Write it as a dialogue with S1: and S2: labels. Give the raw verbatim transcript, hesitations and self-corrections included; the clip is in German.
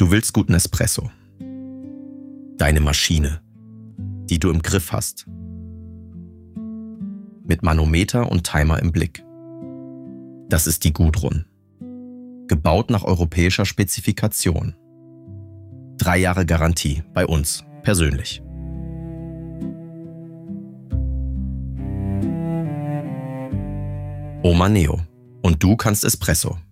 S1: Du willst guten Espresso. Deine Maschine, die du im Griff hast. Mit Manometer und Timer im Blick. Das ist die Gudrun. Gebaut nach europäischer Spezifikation. Drei Jahre Garantie bei uns, persönlich. Oma Neo. Und du kannst Espresso.